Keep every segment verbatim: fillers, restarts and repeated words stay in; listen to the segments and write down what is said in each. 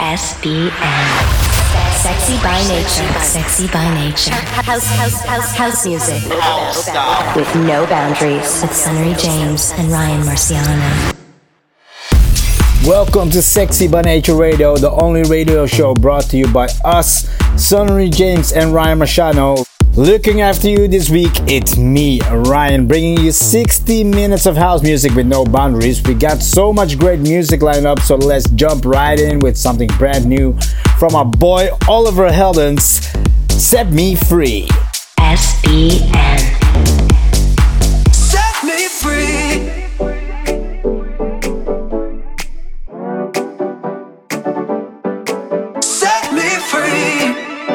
S B N. Sexy by nature. Sexy by nature. House, house, house, house music. With no boundaries. With Sunnery James and Ryan Marciano. Welcome to Sexy by Nature Radio, the only radio show brought to you by us, Sunnery James and Ryan Marciano. Looking after you this week, it's me, Ryan, bringing you sixty minutes of house music with no boundaries. We got so much great music lined up, so let's jump right in with something brand new from our boy Oliver Heldens, Set Me Free. S B N. Set me free. Set me free.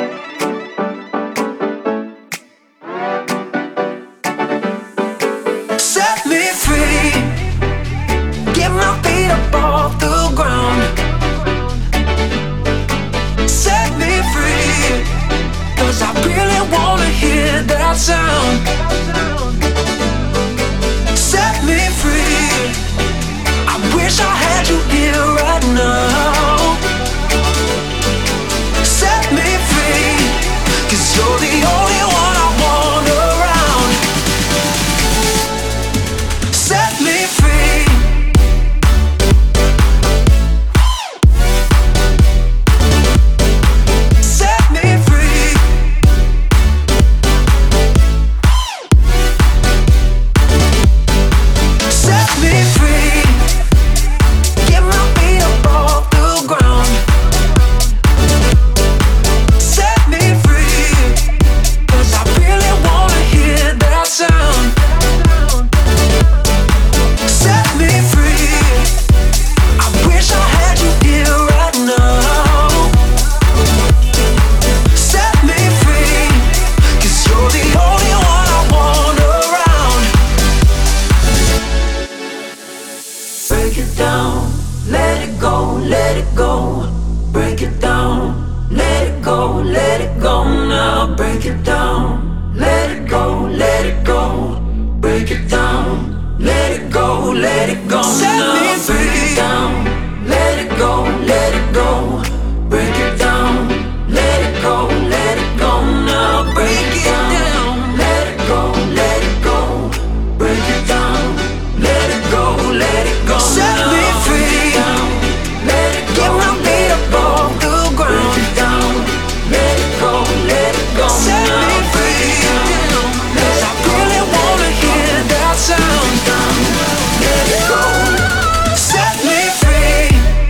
Set me free. Get my feet up off the ground. Set me free. 'Cause I really wanna hear that sound. Set me free. I wish I had you here right now. Set me free. 'Cause you're the only one I want around. Set me free. Set me free. Set me free. Get my feet up off the ground. Set me free. 'Cause I really wanna hear that sound. Set me free. I wish I had you here right now. Set me free. 'Cause you're the only one I want around. Break it down, let it go, let it go. Break it down, let it go, let it go now. Break it down, let it go, let it go. Break it down, let it go, let it go now. Set me free. Break it down, let it go, let it go. Break it down, let it go, let it go now. Break it down, let it go, let it go. Break it down, let it go, let it go. Set me free. Let it go. Get my feet up off the ground. Break it down, let it go, let it go. Set me free. 'Cause I really wanna hear that sound. Let it go. Set me free.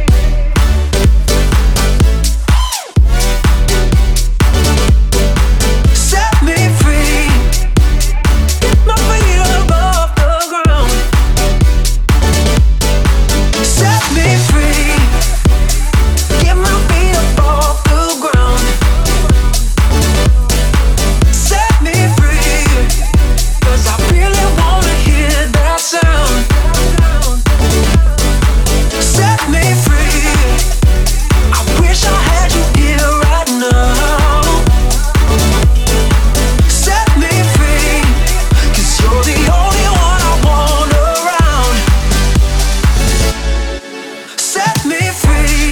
Set me free. Get my feet up off the ground. Set me free. Get my feet up off the ground. Set me free. 'Cause I really wanna hear that sound. Set me free. I wish I had you here right now. Set me free. 'Cause you're the only one I want around. Set me free.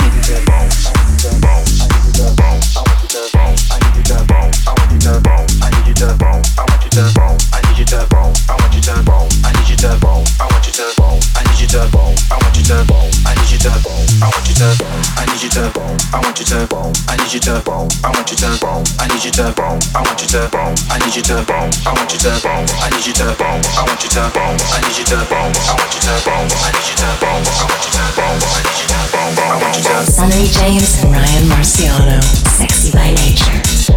Sunnery James and Ryan Marciano. Sexy by nature.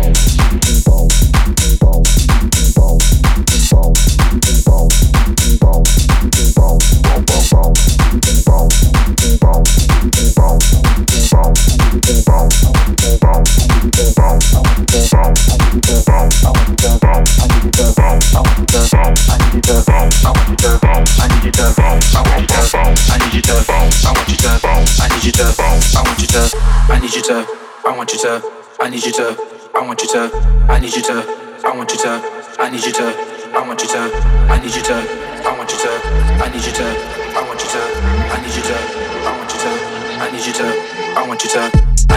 I need you to, I want you to, I need you to, I want you to, I need you to, I want you to, I need you to, I want you to, I need you to, I want you to, I need you to, I want you to, I need you to, I want you to, I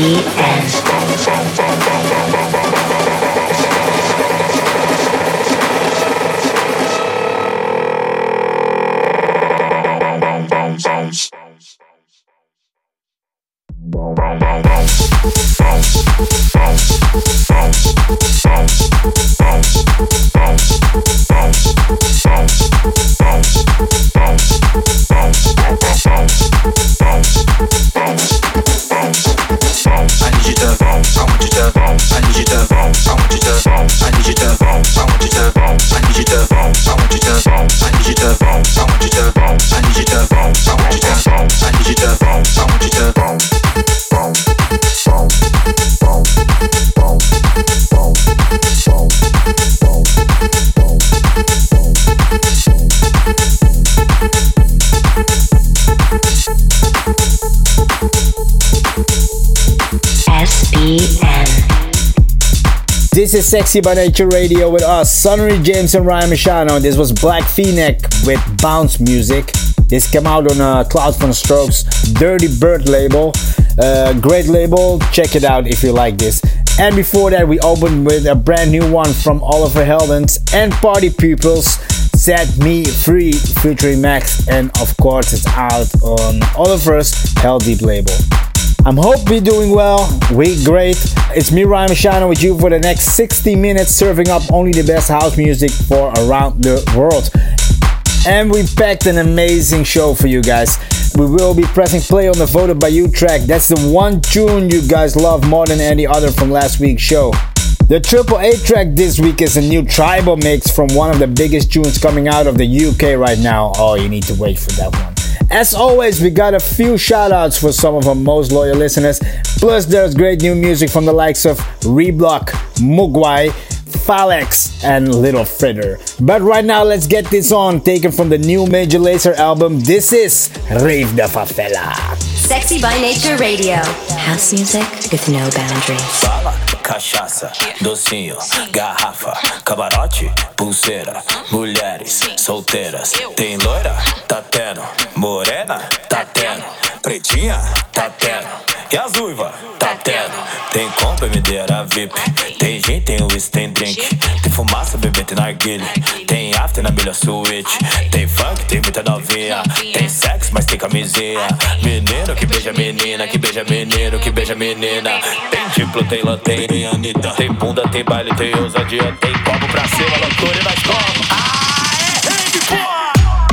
B N. This is Sexy by Nature Radio with us, Sonny James and Ryan Marciano. This was Black V-Neck with Bounce Music. This came out on uh, Cloud from Strokes Dirty Bird label. Uh, great label, check it out if you like this. And before that we opened with a brand new one from Oliver Heldens and Party Pupils, Set Me Free featuring Max, and of course it's out on Oliver's Hell Deep label. I hope we're doing well, we great. It's me, Ryan Marciano, with you for the next sixty minutes, serving up only the best house music for around the world. And we packed an amazing show for you guys. We will be pressing play on the Voted By You track. That's the one tune you guys love more than any other from last week's show. The Triple A track this week is a new tribal mix from one of the biggest tunes coming out of the U K right now. Oh, you need to wait for that one. As always, we got a few shoutouts for some of our most loyal listeners. Plus, there's great new music from the likes of Reblock, Mugwai, Falex, and Little Fritter. But right now, let's get this on, taken from the new Major Lazer album. This is Rave da Favela. Sexy by Nature Radio. House music with no boundaries. Bala, cachaça, docinho, garrafa, camarote, pulseira, mulheres solteiras. Tem loira? Tá tendo. Morena? Tá tendo. Pretinha? Tá tendo. E as uivas? Tá tendo. Tem compra, medeira V I P. Tem gin, tem whisky, tem drink. Tem fumaça, bebê, tem narguilha. Tem after na melhor suíte. Tem funk, tem muita novinha. Tem sexo, mas tem camisinha. Menino que beija menina, que beija menino, que beija menina. Tem diplo, tem lanterna, tem Anitta. Tem bunda, tem baile, tem ousadia. Tem copo pra cima, loucura e nós como. Ah, é rave, porra!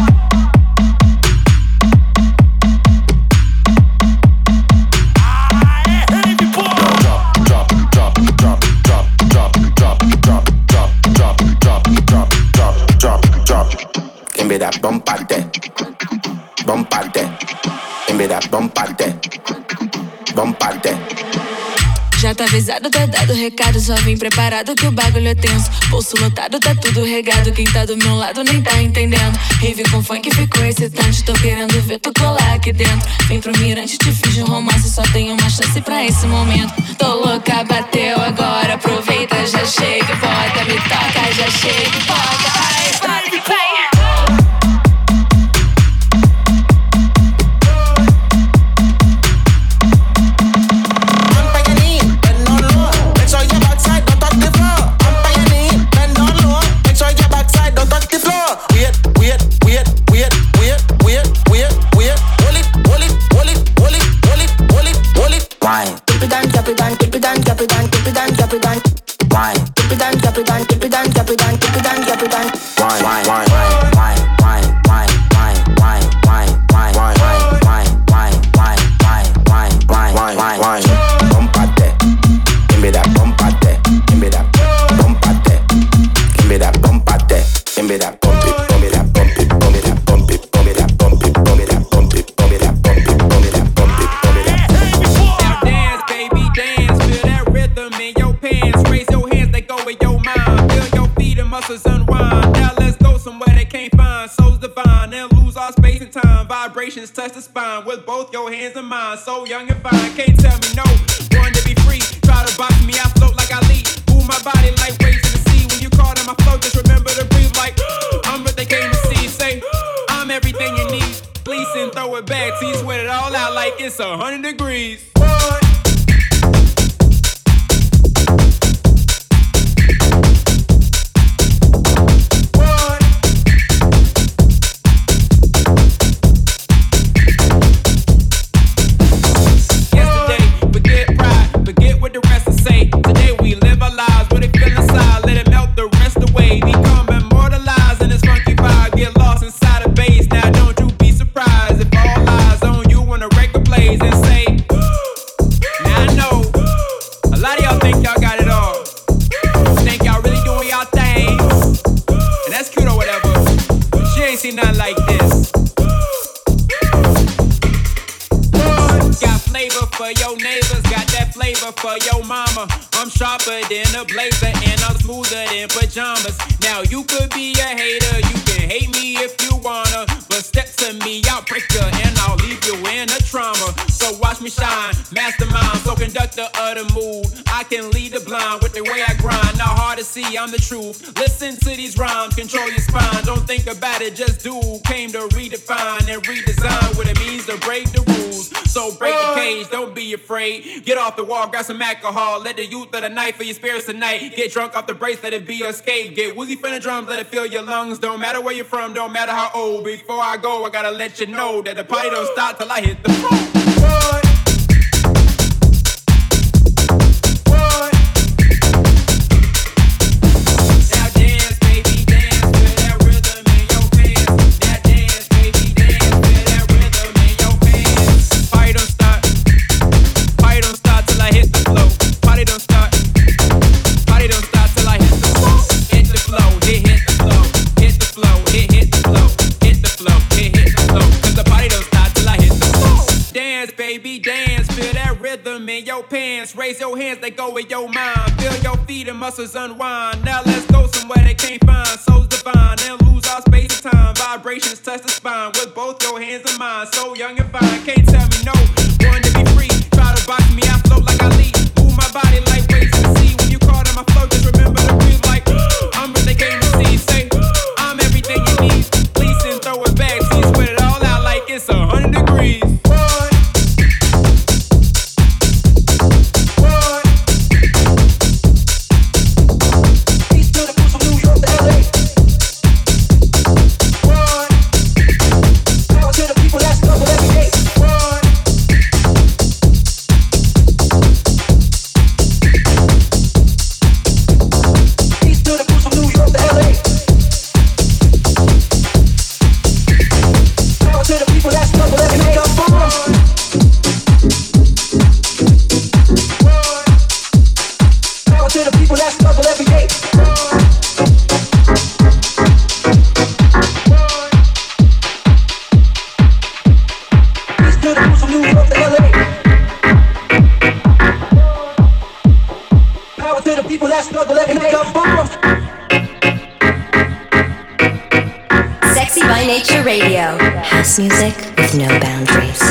Give me that bump out there, bump out there. Give me that bump out there, bump out there. Já tá avisado, tá dado recado, só vim preparado que o bagulho é tenso. Bolso lotado, tá tudo regado, quem tá do meu lado nem tá entendendo. Rave com funk ficou excitante, tô querendo ver tu colar aqui dentro. Vem pro mirante, te fiz um romance, só tem uma chance pra esse momento. Tô louca, bateu agora, aproveita, já chega, bota, me toca, já chega, bota, ai, vai, vai. Touch the spine with both your hands and mine. So young and fine, can't tell me no. Born to be free. Try to box me, I float like I lead. Move my body like waves in the sea. When you call on my flow, just remember to breathe like I'm what they came to see. Say I'm everything you need. Please and throw it back till you sweat it all out like it's a hundred degrees. One, see nothing like this. Got flavor for your neighbors, got that flavor for your mama. I'm sharper than a blazer and I'm smoother than pajamas. Now you could be a hater, you can hate me if you wanna, but step to me, I'll break you and I'll leave you in a trauma. So watch me shine, mastermind, so conductor of the mood. I can lead the blind with the way I grind. Not hard to see, I'm the truth. Listen to these rhymes, control your spine. Don't think about it, just do. Came to redefine and redesign what it means to break the rules. So break the cage, don't be afraid. Get off the wall, grab some alcohol. Let the youth of the night for your spirits tonight. Get drunk off the brace, let it be your escape. Get woozy from the drums, let it fill your lungs. Don't matter where you're from, don't matter how old. Before I go, I gotta let you know that the party don't stop till I hit the floor. What? Pants, raise your hands, they go with your mind. Feel your feet and muscles unwind. Now let's go somewhere they can't find. Souls divine and lose our space and time. Vibrations touch the spine with both your hands and mine. So young and fine, can't tell me no. Born to be free, try to box me, I float like I lead. Move my body like waves in the sea. When you call on my flow, just remember to breathe like I'm what they came to see. Say I'm everything you need. Please and throw it back. See, sweat it all out like it's a hundred degrees. Sexy by Nature Radio. House music with no boundaries.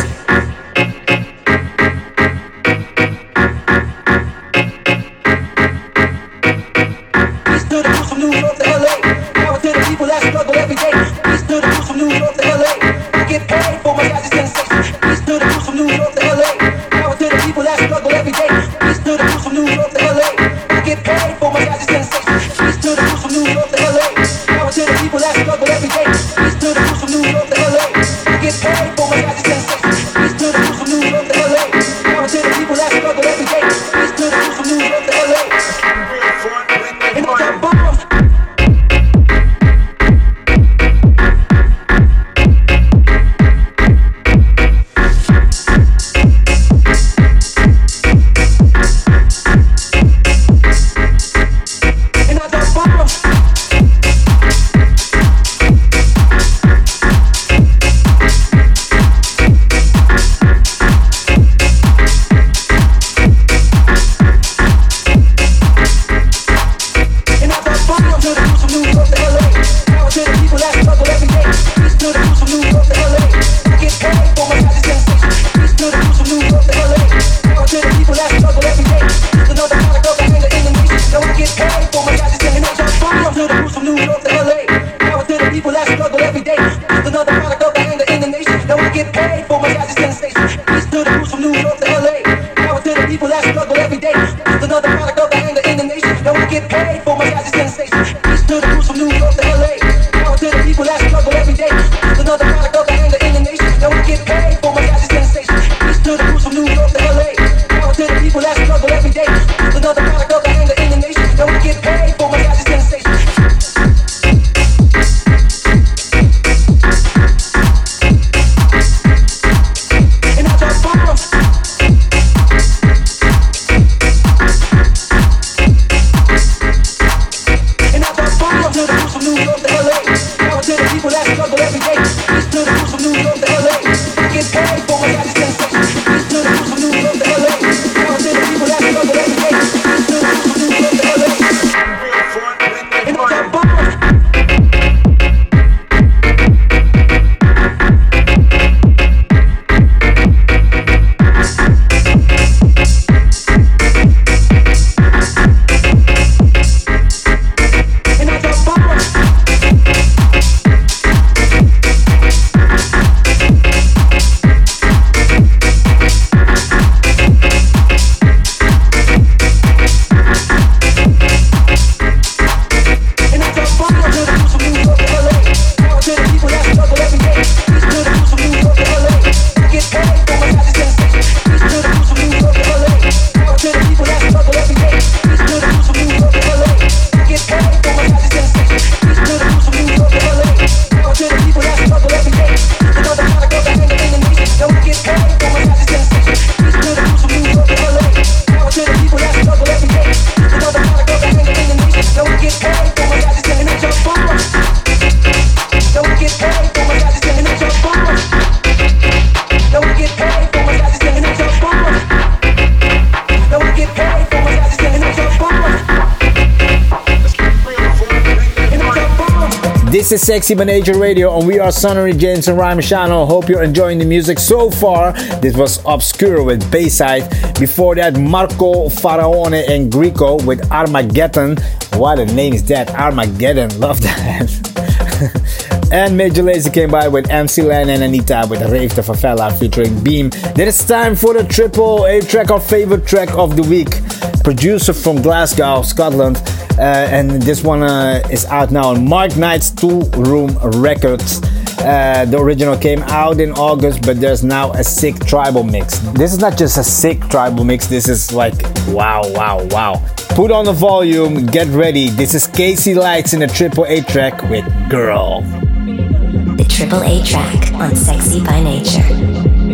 This is Sexy by Nature Radio, and we are Sonny James and Ryan Marciano. Hope you're enjoying the music so far. This was Obscure with Bayside. Before that, Marco Faraone and Greco with Armageddon. What a name is that? Armageddon. Love that. And Major Lazer came by with M C Len and Anita with Rave de Favela featuring Beam. Then it's time for the triple A track, our favorite track of the week. Producer from Glasgow, Scotland. Uh, and this one uh, is out now on Mark Knight's Two Room Records. Uh, the original came out in August, but there's now a sick tribal mix. This is not just a sick tribal mix, this is like wow, wow, wow. Put on the volume, get ready. This is Casey Lights in a triple A track with Girl. The triple A track on Sexy by Nature.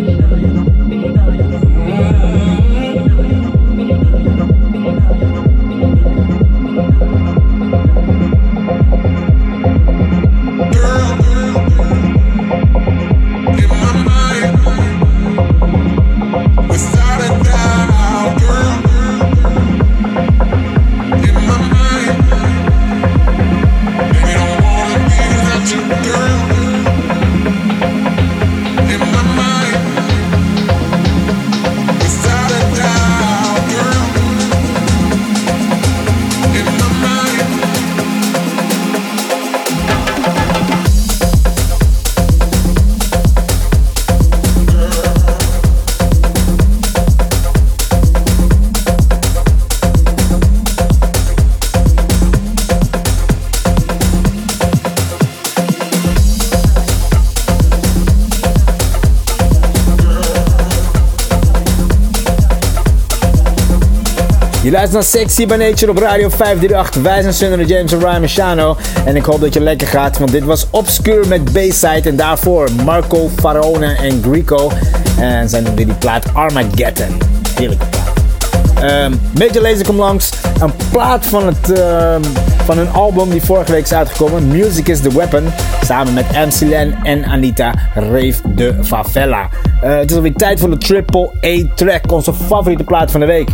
Je luistert naar Sexy by Nature op Radio vijf drie acht. Wij zijn Sonny James en Ryan Marciano. En ik hoop dat je lekker gaat, want dit was Obscure met Bayside. En daarvoor Marco Faraone en Greco. En zij noemden die plaat Armageddon. Heerlijke plaat. Um, Major Lazer komt langs. Een plaat van, het, uh, van een album die vorige week is uitgekomen. Music is the Weapon. Samen met M C Len en Anita, Rave de Favela. Uh, het is alweer tijd voor de triple A track. Onze favoriete plaat van de week.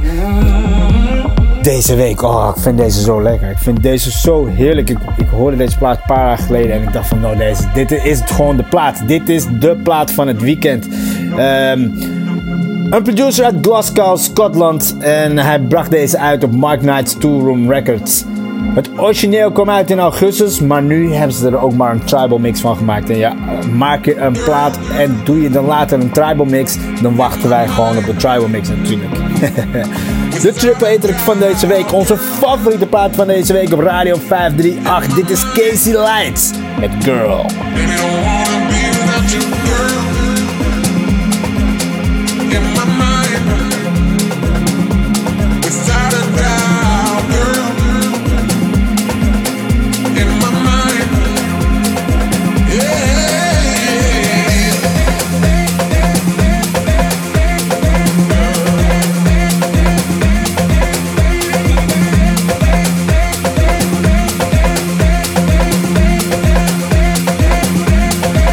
Deze week, oh, ik vind deze zo lekker. Ik vind deze zo heerlijk. Ik, ik hoorde deze plaat een paar dagen geleden en ik dacht van, nou, deze, dit is gewoon de plaat. Dit is de plaat van het weekend. Um, een producer uit Glasgow, Scotland. En hij bracht deze uit op Mark Knight's Two Room Records. Het origineel kwam uit in augustus, maar nu hebben ze er ook maar een tribal mix van gemaakt. En ja, maak je een plaat en doe je dan later een tribal mix, dan wachten wij gewoon op de tribal mix natuurlijk. De triple A track van deze week, onze favoriete plaat van deze week op Radio vijf drie acht. Dit is Casey Lights met Girl. Girl.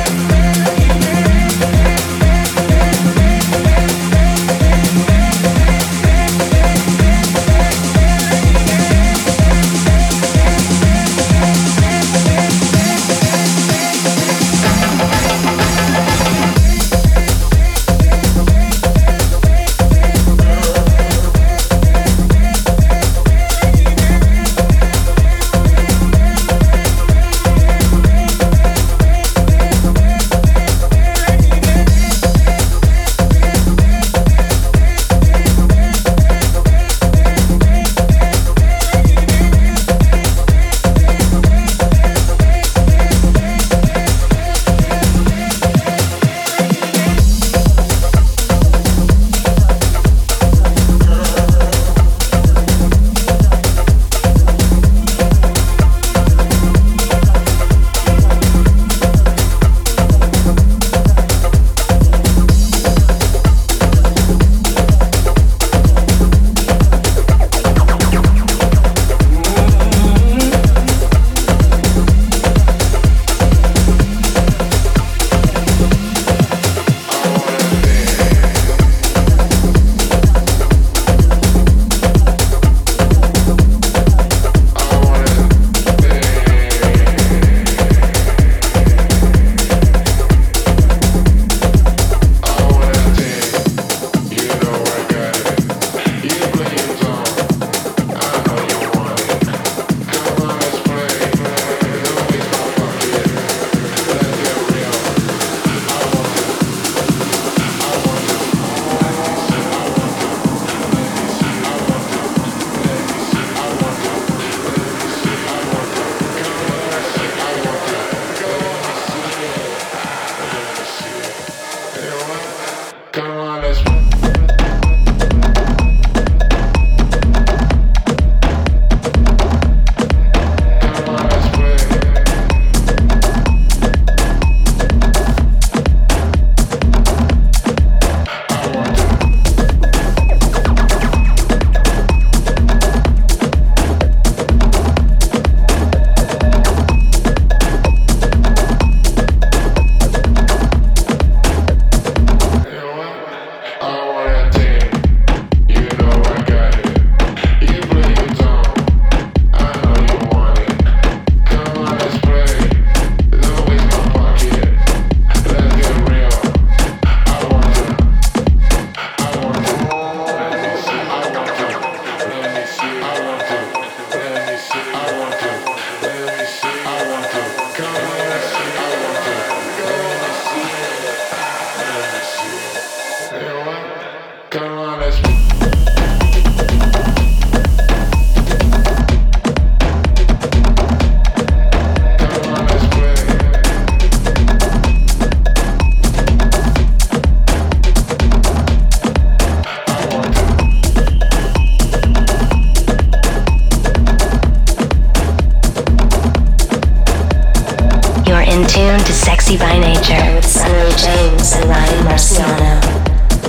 in tune to Sexy by Nature with Sunny James and Ryan Marciano.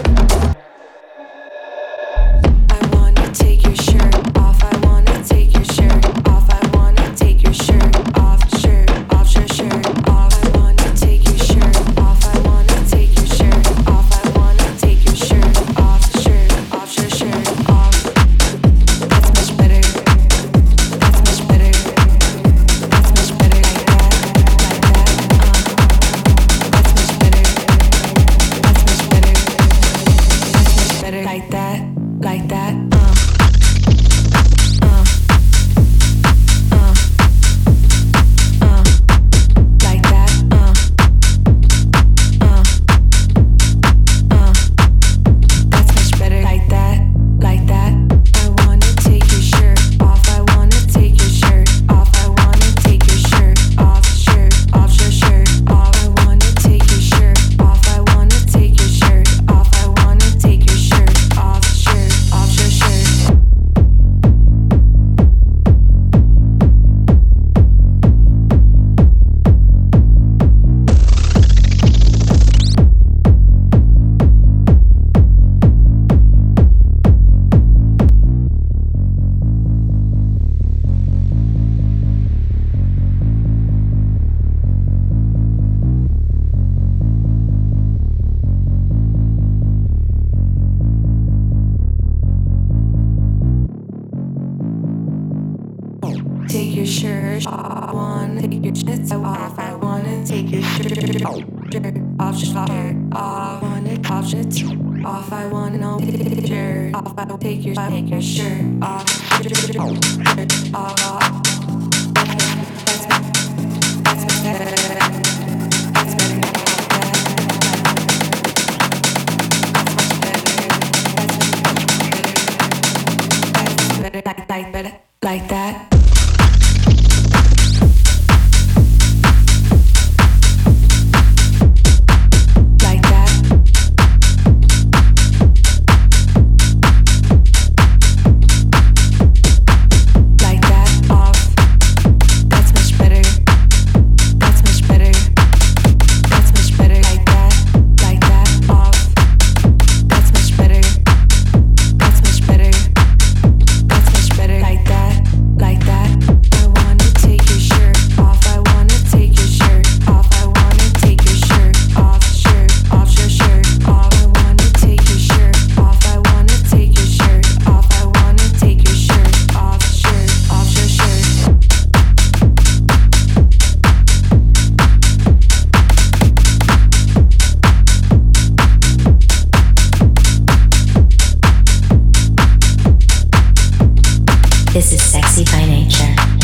This is Sexy by Nature.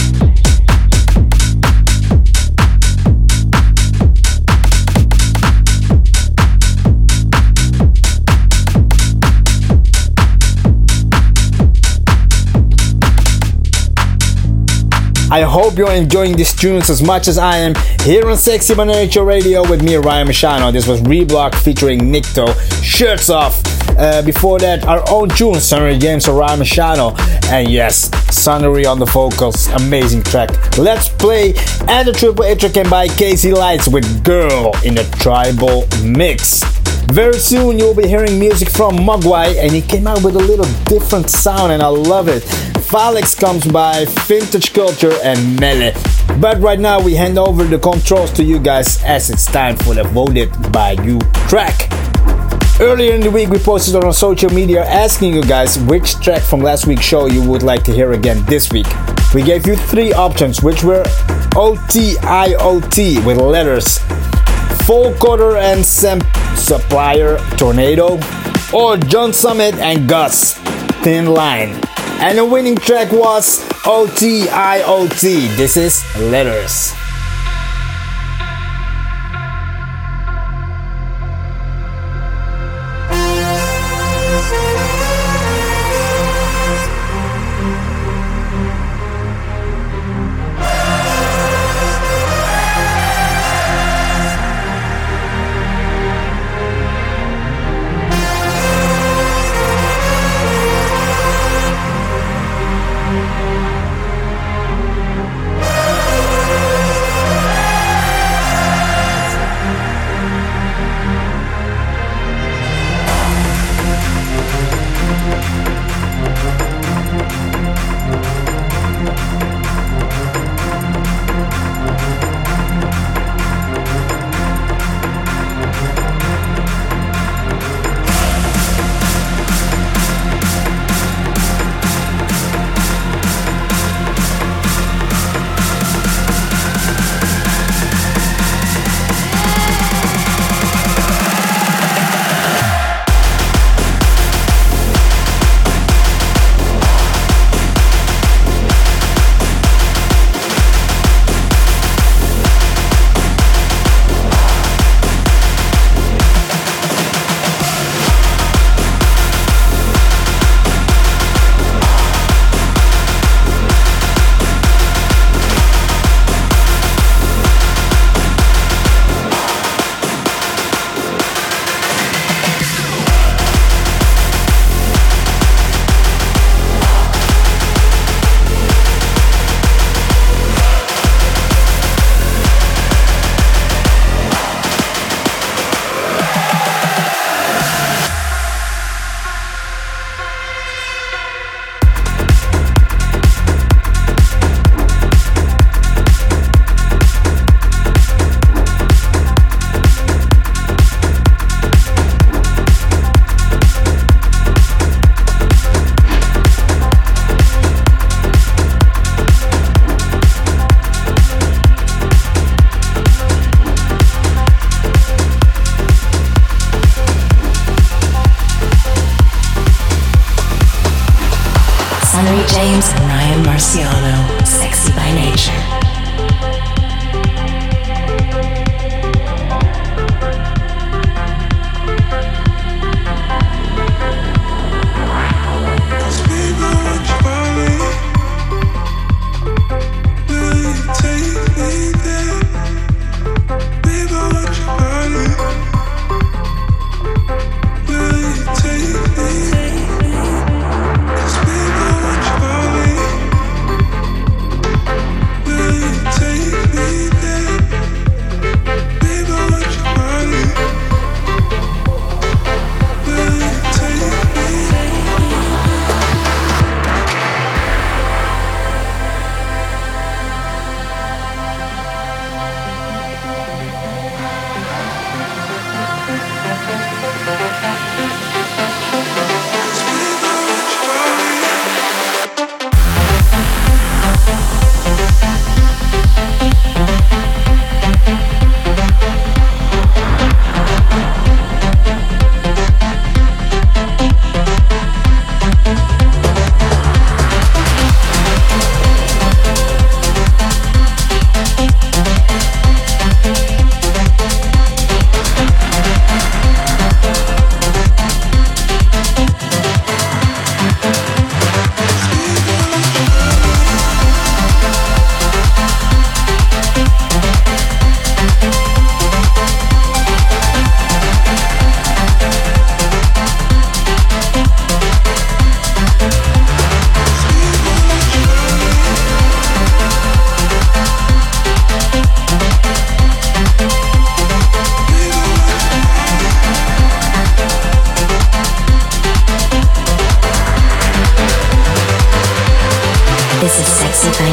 I hope you're enjoying these tunes as much as I am here on Sexy by Nature Radio with me, Ryan Marciano. This was Reblock featuring Nikto, Shirts Off. Uh, before that, our own tune, Sunny James and Ryan Marciano. And yes, Sunny on the vocals, amazing track. Let's play and the Triple A track by Casey Lights with Girl in the Tribal Mix. Very soon you'll be hearing music from Mogwai, and he came out with a little different sound and I love it. Falex comes by, Vintage Culture and Mele. But right now we hand over the controls to you guys as it's time for the Voted by You track. Earlier in the week we posted on our social media asking you guys which track from last week's show you would like to hear again this week. We gave you three options, which were O T I O T with Letters, Full Quarter and Sam Supplier Tornado, or John Summit and Gus Thin Line. And the winning track was O T I O T. This is Letters.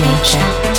nature.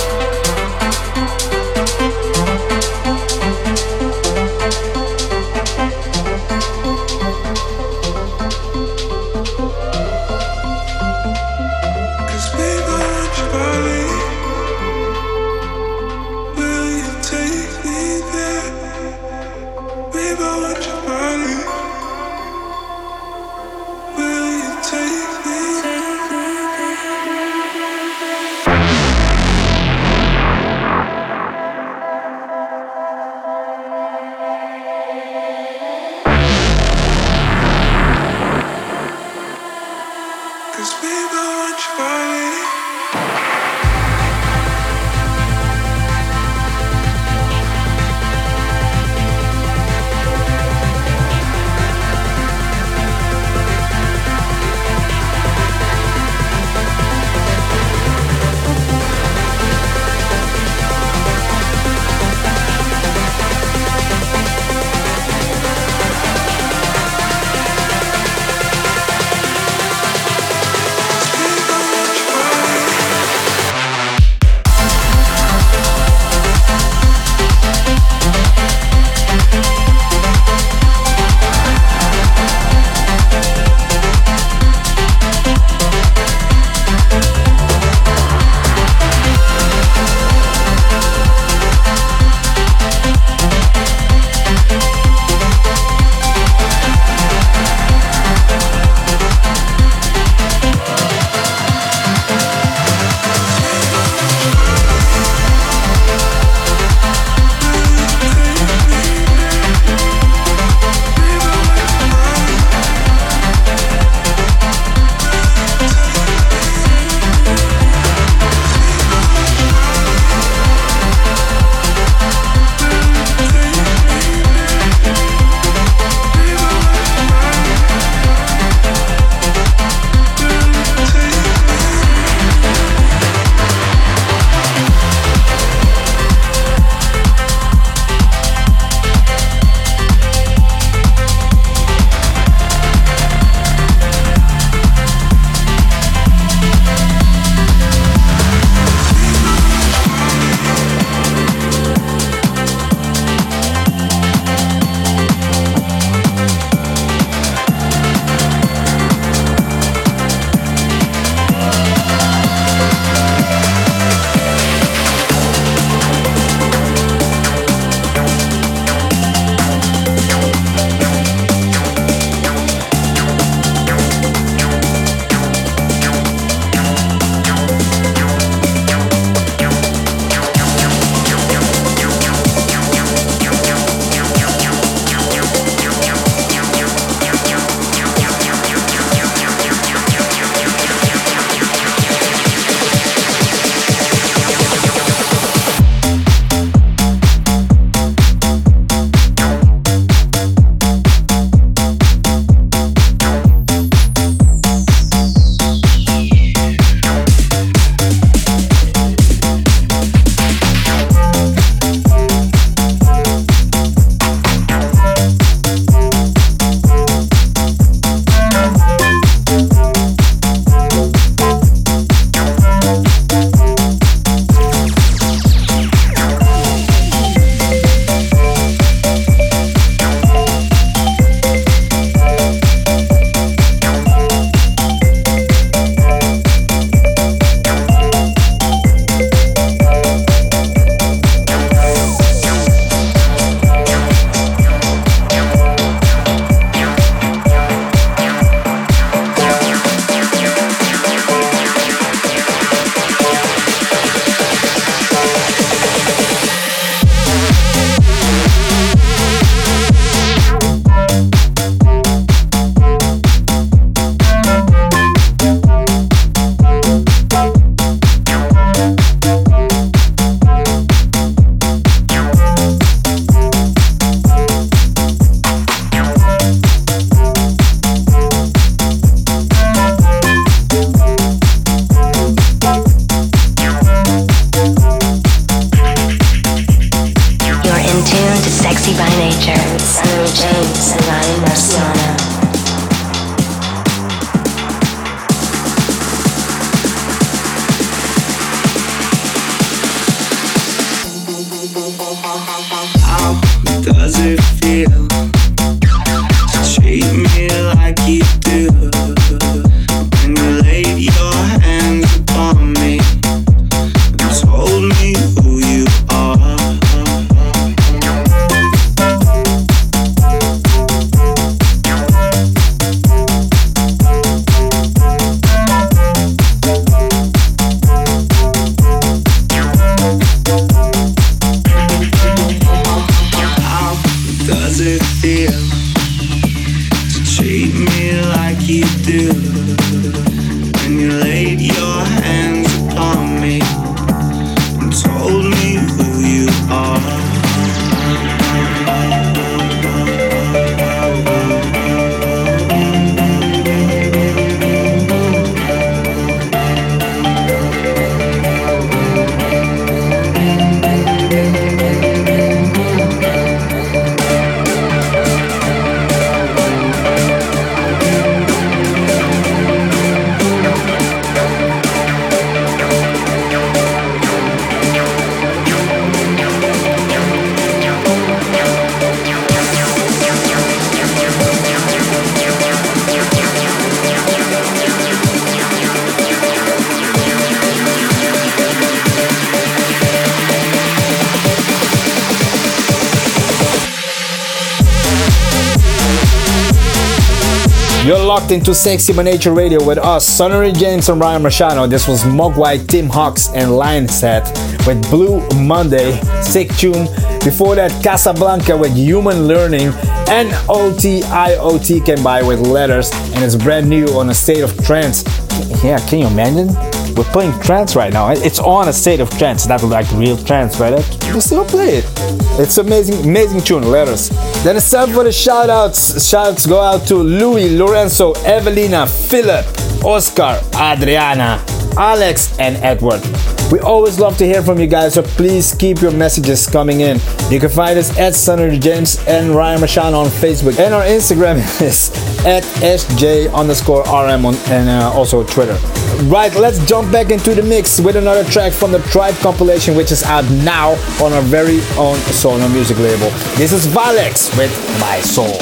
You're locked into Sexy by Nature Radio with us, Sonny James and Ryan Marciano. This was Mogwai, Tim Hawks, and Lionset with Blue Monday, sick tune. Before that, Casablanca with Human Learning, and O T I O T came by with Letters, and it's brand new on A State of Trance. Yeah, can you imagine? We're playing trance right now. It's on A State of Trance, not like real trance, right? We still play it. It's amazing, amazing tune, Letters. Then it's time for the shout outs. Shout outs go out to Louis, Lorenzo, Evelina, Philip, Oscar, Adriana, Alex, and Edward. We always love to hear from you guys, so please keep your messages coming in. You can find us at Sonny James and Ryan Marciano on Facebook, and our Instagram is at S J underscore R M on, and uh, also Twitter. Right, let's jump back into the mix with another track from the Tribe compilation, which is out now on our very own Sonar music label. This is Valex with My Soul.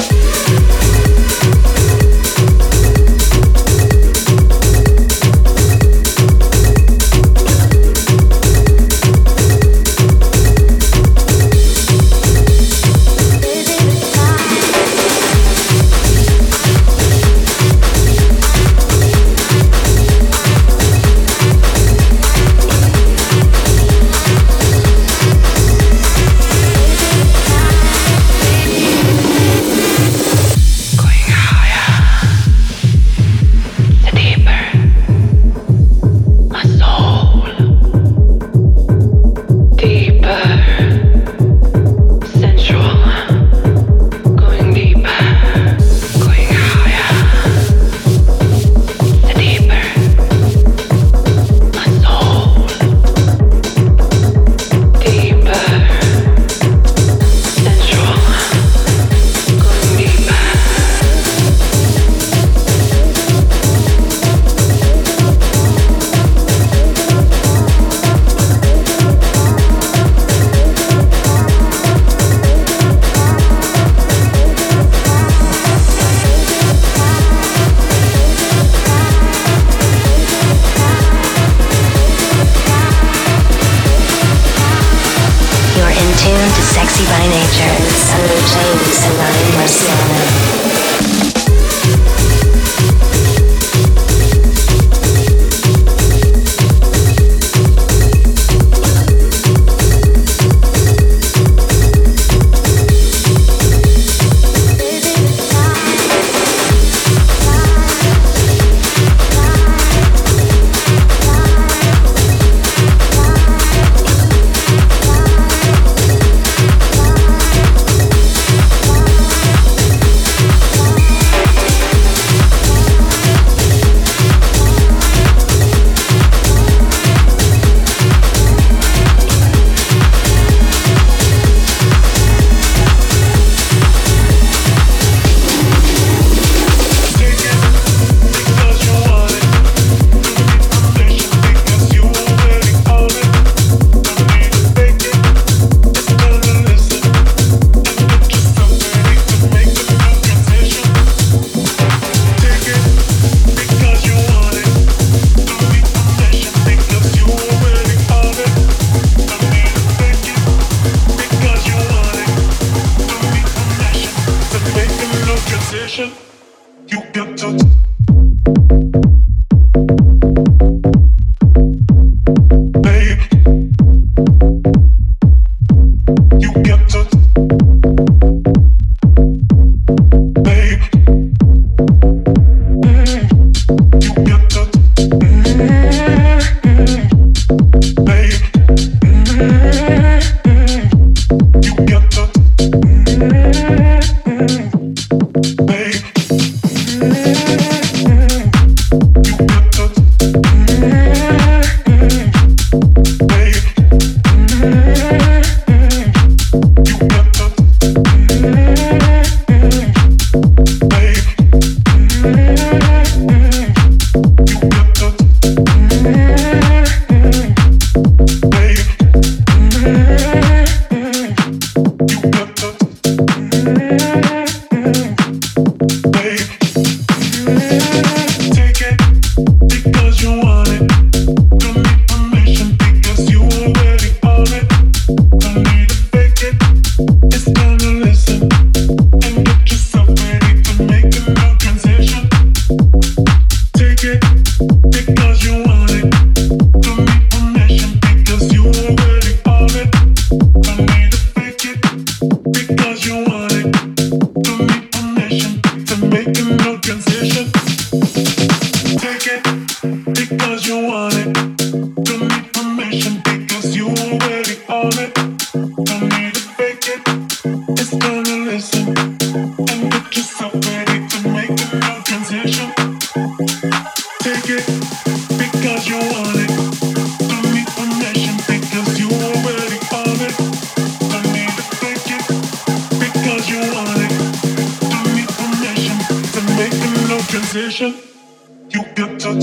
temperature, you get to.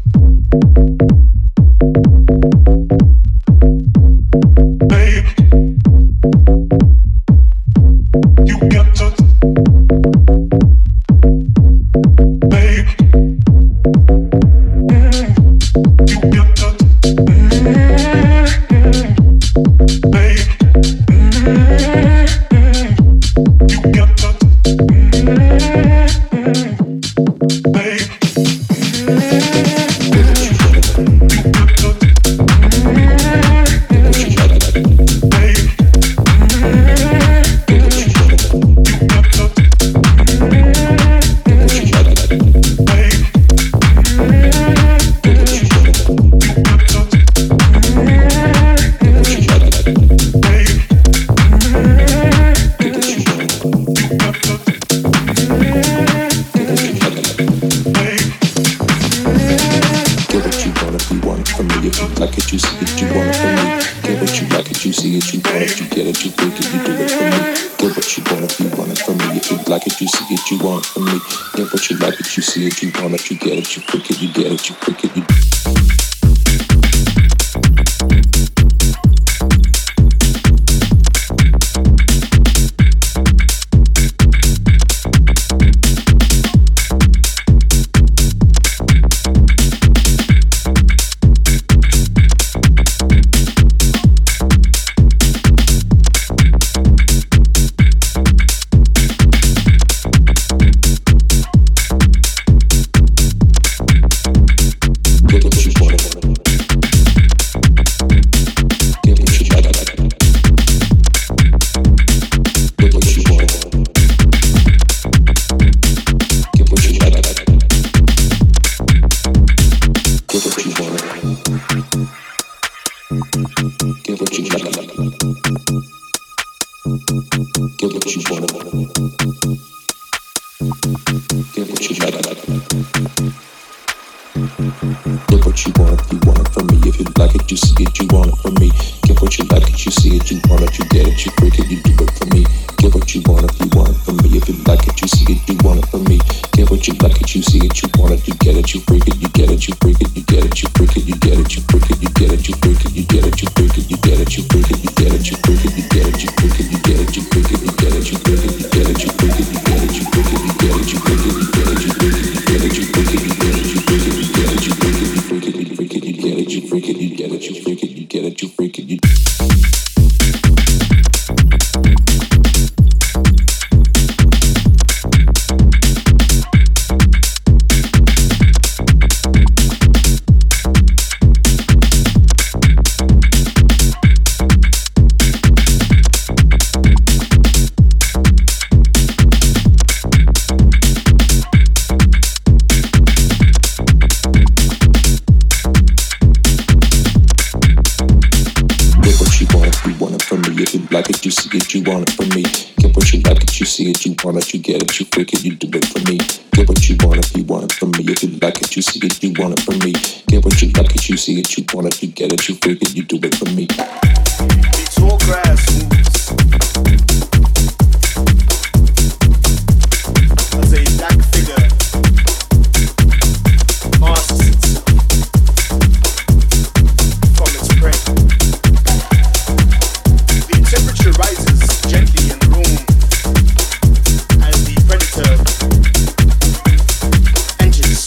Babe, you get to. Babe, mm, you get to. Mm, babe, mm, you get to.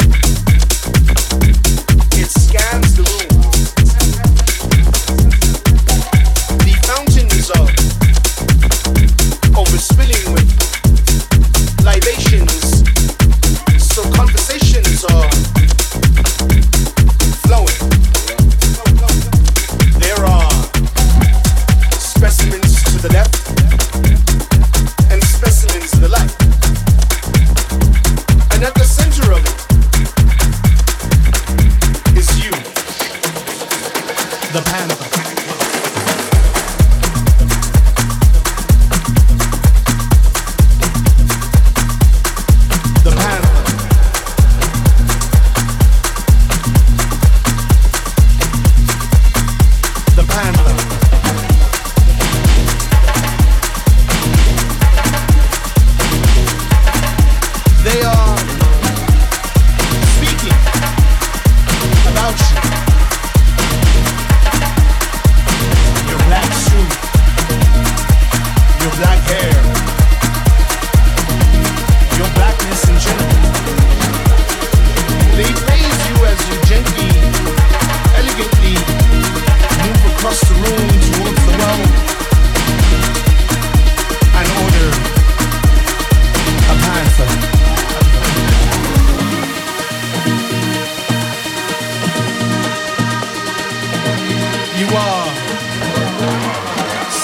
Scans the room.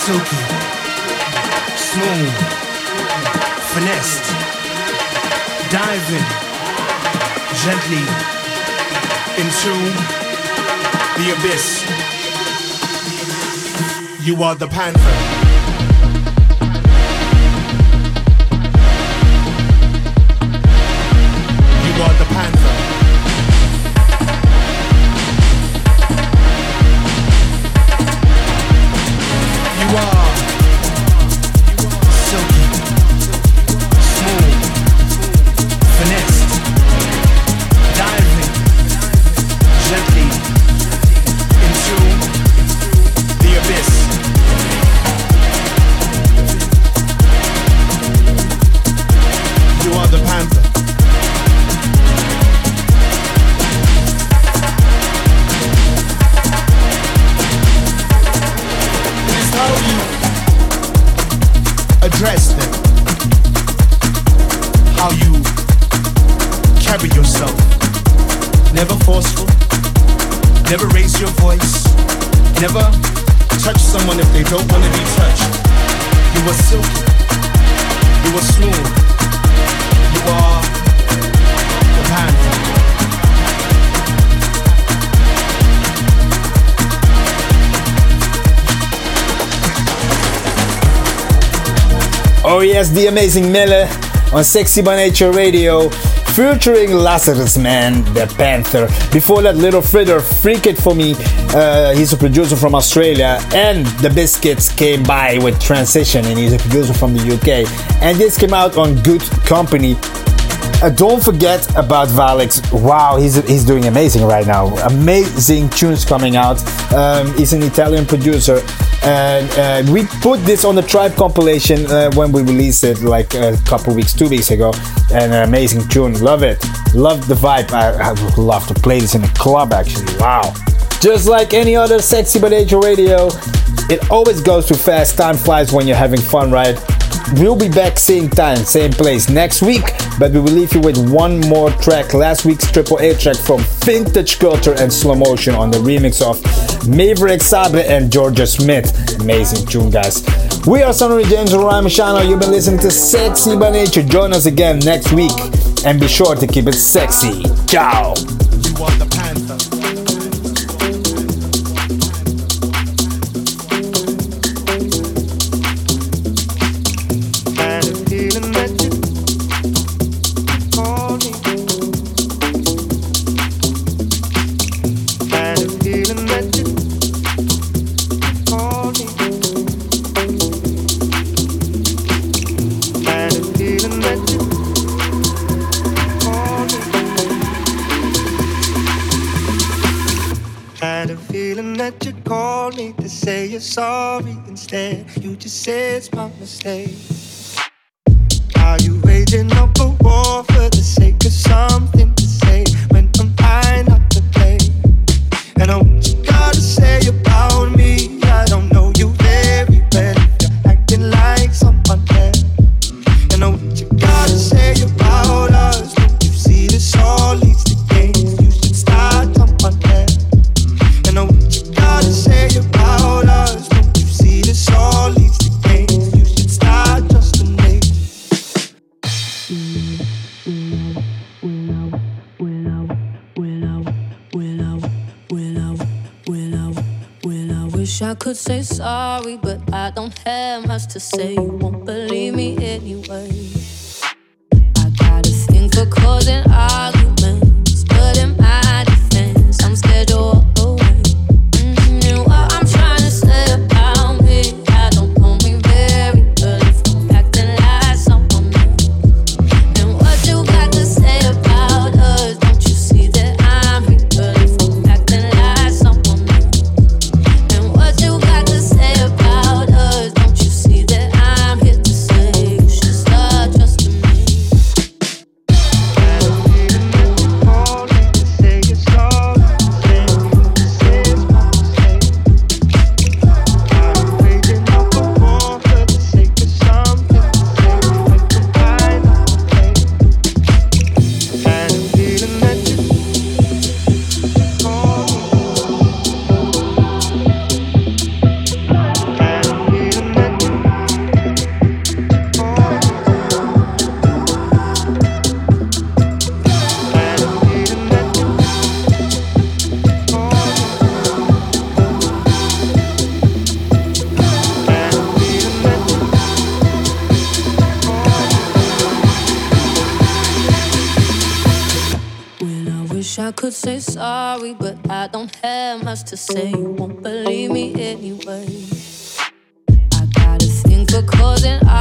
silky, smooth, finessed, diving gently into the abyss. You are the panther. You are the panther. You are silky, smooth, finessed, diving gently into the abyss. You are the panther. It's how you address them, how you carry yourself. Never forceful, never raise your voice, never touch someone if they don't want to be touched. You are silky, you are smooth, you are the panther. Oh yes, the amazing Miller on Sexy by Nature Radio, featuring Lazarus Man, the Panther. Before that, Little Fritter, Freak It For Me. Uh, he's a producer from Australia, and The Biscuits came by with Transition, and he's a producer from the U K. And this came out on Good Company. Uh, don't forget about Valix. Wow, he's he's doing amazing right now. Amazing tunes coming out. Um, he's an Italian producer, and uh, we put this on the Tribe compilation uh, when we released it like a couple weeks, two weeks ago. And an amazing tune. Love it. Love the vibe. I, I would love to play this in a club actually. Wow. Just like any other Sexy by Nature Radio, it always goes too fast. Time flies when you're having fun, right? We'll be back same time, same place next week, but we will leave you with one more track. Last week's Triple A track from Vintage Culture and Slow Motion on the remix of Maverick Sabre and Georgia Smith. Amazing tune, guys. We are Sonny James and Ryan Marciano. You've been listening to Sexy by Nature. Join us again next week and be sure to keep it sexy. Ciao. You are the panther. Sorry, instead you just say it's my mistake. Are you waging up a war for the sake of something to say when I'm trying not to play? And I what you gotta say about me, I don't know you very well if you're acting like someone else. And I what you gotta say about us, don't you see this all leads to games? You should start someone else. And I what you gotta say about us, this all leads to games. You should start just a name. Wish I could say sorry, but I don't have much to say. You won't believe me anyway. I got a thing for causing arguments, but in my defense, I'm scared to walk away. Mm-hmm. And what I'm trying to say about me, I don't know me very well if I'm acting like someone else. And what you got to say about us, don't you see that I'm real if I'm acting like someone else? And what you got to say about us, don't you see that I'm here to say you should start trusting me? could say sorry, but I don't have much to say. You won't believe me anyway. I got a thing for calls and